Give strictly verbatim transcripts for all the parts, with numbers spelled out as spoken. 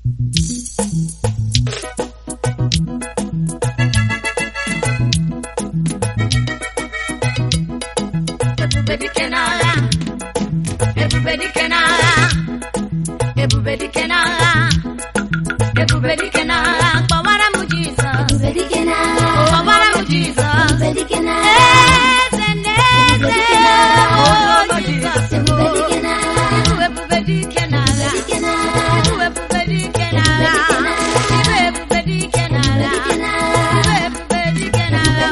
Everybody can ala, everybody can ala, everybody can ala, everybody can ala. Pawara mu Jesus, everybody can ala. Pawara mu Jesus, everybody can ala. Eze neze, oh Jesus, everybody can ala. Everybody can ala, everybody can ala, everybody can ala, everybody can ala.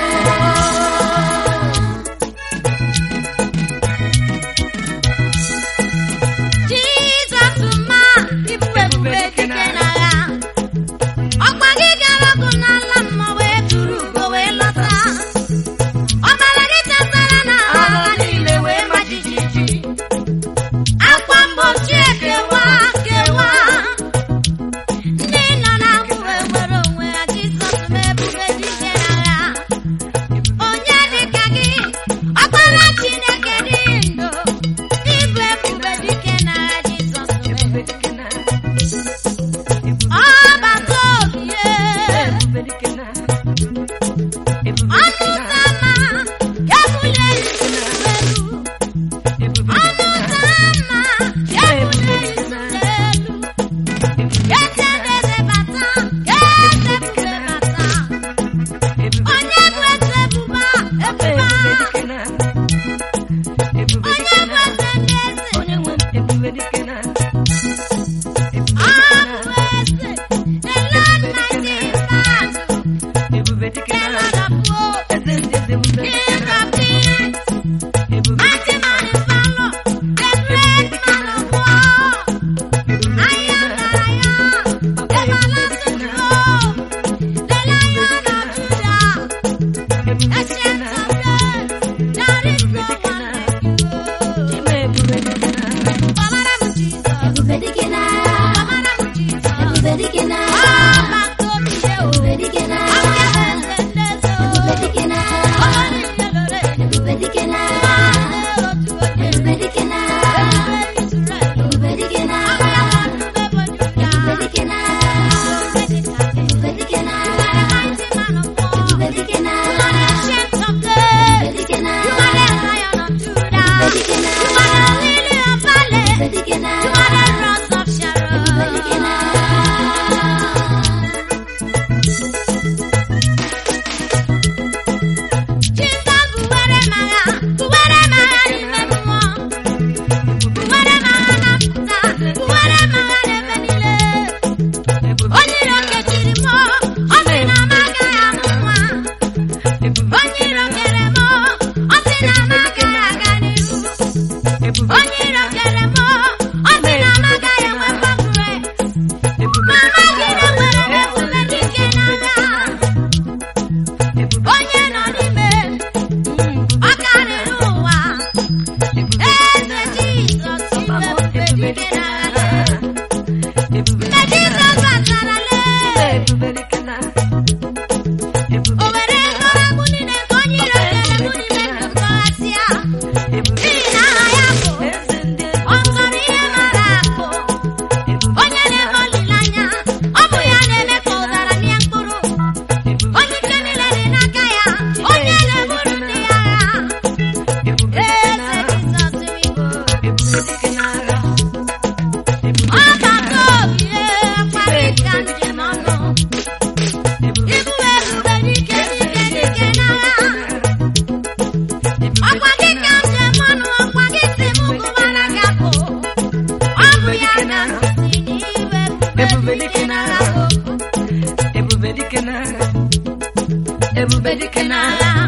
Everybody can ala,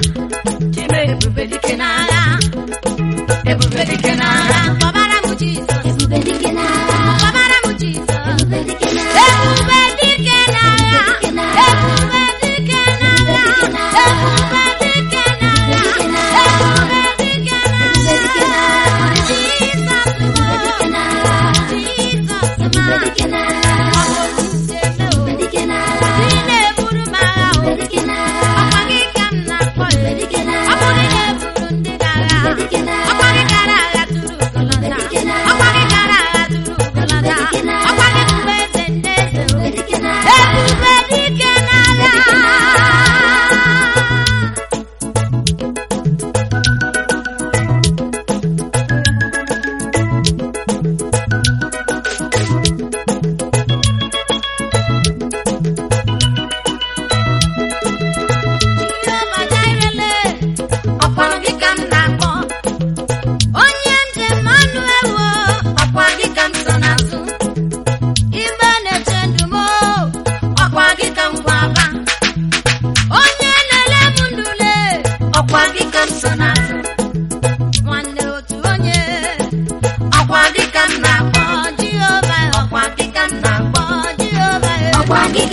everybody can ala, everybody can ala. Pawara mu Jesus, everybody can ala. Pawara mu Jesus, everybody can ala. Everybody can ala, everybody can ala, everybody can ala, everybody can ala. Jesus, everybody can ala. Jesus, everybody can ala. Everybody can ala. Dine buru ma, everybody can ala. Everybody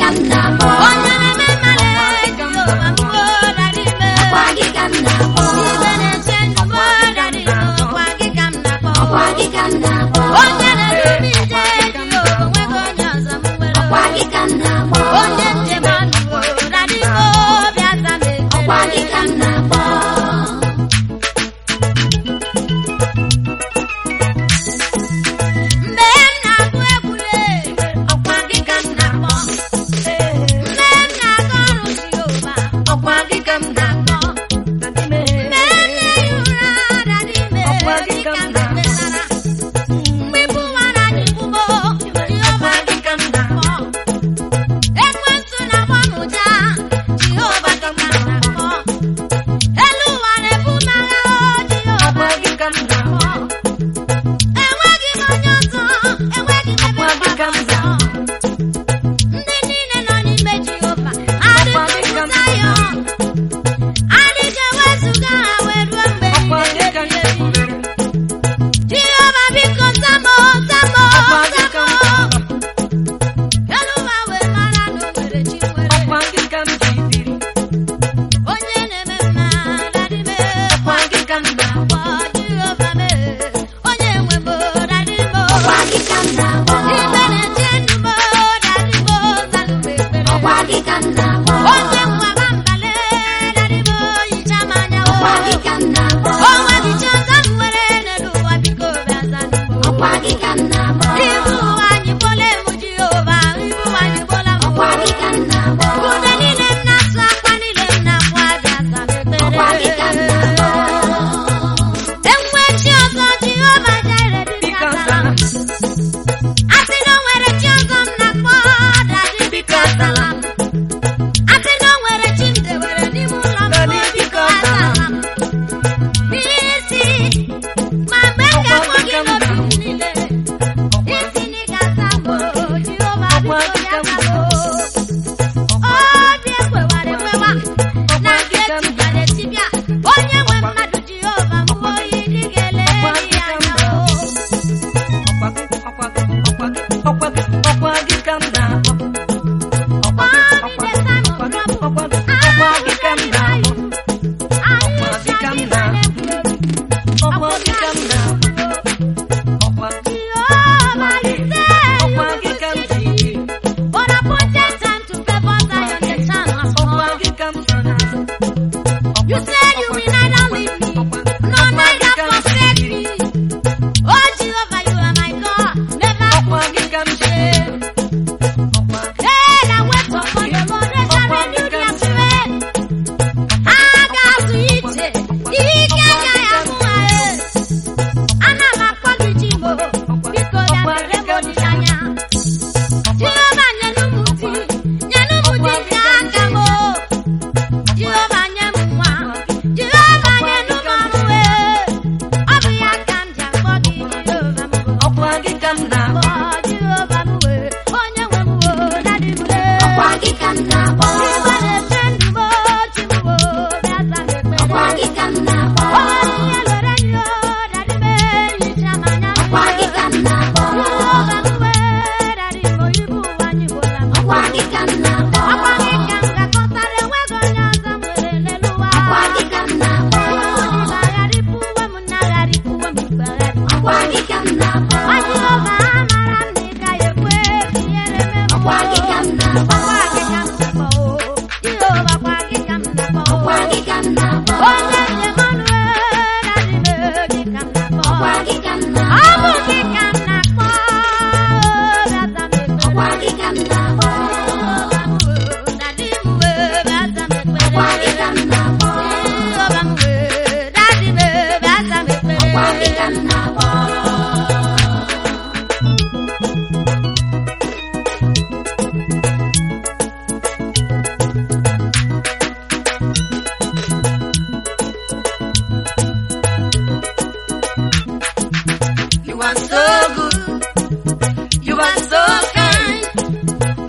You are so good. You are so kind.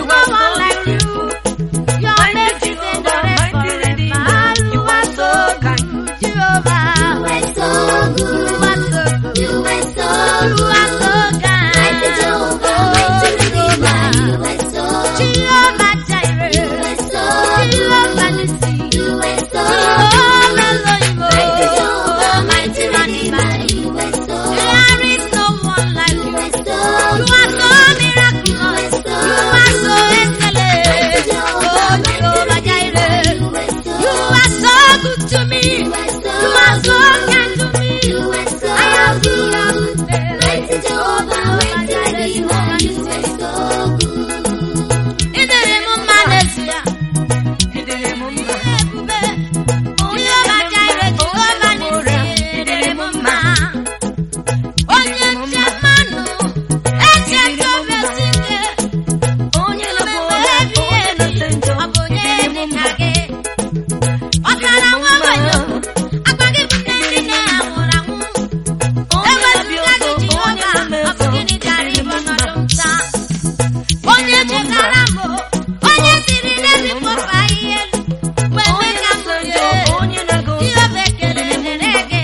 no one like you. Your mercy endureth forever. You are so kind, Jehovah. You are so good. You are so good. You are so good. You are so kind. Mighty Jehovah, mighty Redeemer. You are so good. Jehovah Jireh. You are so good. Jehovah Nissi. You are so good. Jehovah Elohim. Mighty Jehovah, mighty Redeemer. You are so good. There is no one like you. You are so good. You are so miraculous. You are so excellent. Oh, Jehovah Jireh. You are so good to me. You are so kind to me. I am good. Mighty Jehovah, mighty Redeemer. You are so good. In the name of Malaysia. In the name of Malaysia. Jehovah Jireh, Jehovah Nissi. In the name of Malaysia. Onye Jamanu, eche tobe sike. Onye lobo ebi ebi, abonye nikage. Ọkara nwabanyo, agbagi bute nine amụramụ. Ewezuga gị Jehova, ọ bụ gịnị gara ịbụ ọnọdụ nta? Onye chetara mbụ, onye siri n'ebi kpọfa ihe elu. Mgbe eme ka m rie, Jehova ekele dịrị gị.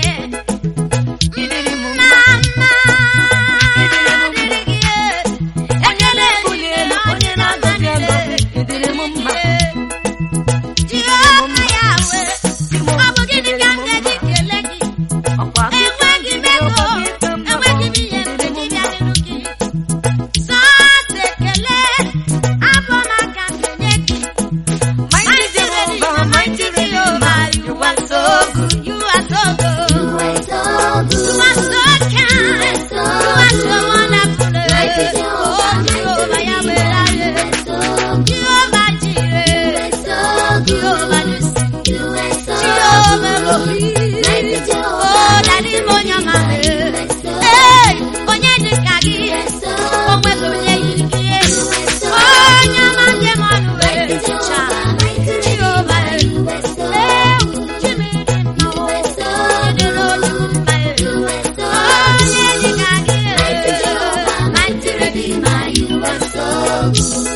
Mma mma dịrị gị, ekele dịrị onye na-agọzi agọzi. Jehova Yahweh, ọ bụ gịnị ka m ga-eji kelee gị? Enweghị m ego, enweghị m ihe mgbe dibịa dịrụ gị. Sọọsọ ekele, abụ m aka kenye gị. Mighty Redeemer, mighty Jehovah, you are so good, you are so good. You are so good. You are so kind. You are so wonderful. Oh, Jehovah Yahweh, Jehovah Jireh, Jehovah Nissi, Jehovah Elohim. Oh, Daddy Monyama. Hey, onye dịka gị, o nweghị onye yiri gị. Onye ọma nke m ọnụ wee chicha. Jehovah, eh, Jimmy dị nnọọ. Onye dịrị olu mma. Onye dịka gị, mighty Redeemer, you are so good.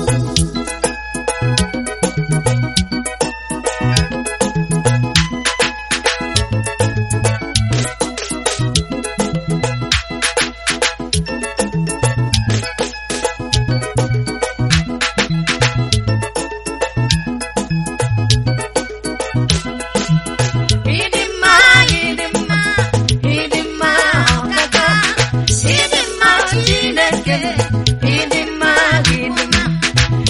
Ịdị mma, ịdị mma, ịdị mma ọkaka. Ịdị mma Chineke, ịdị mma, ịdị mma.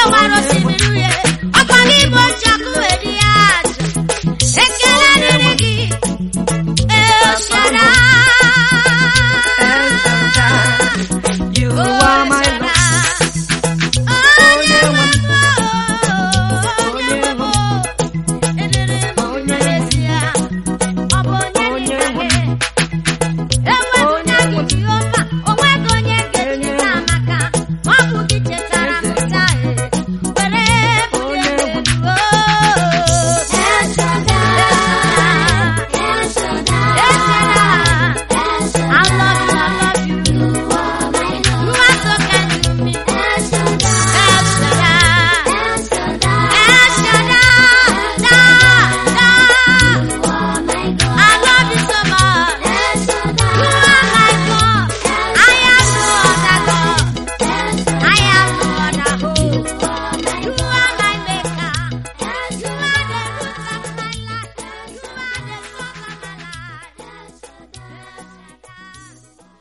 gbara osimiri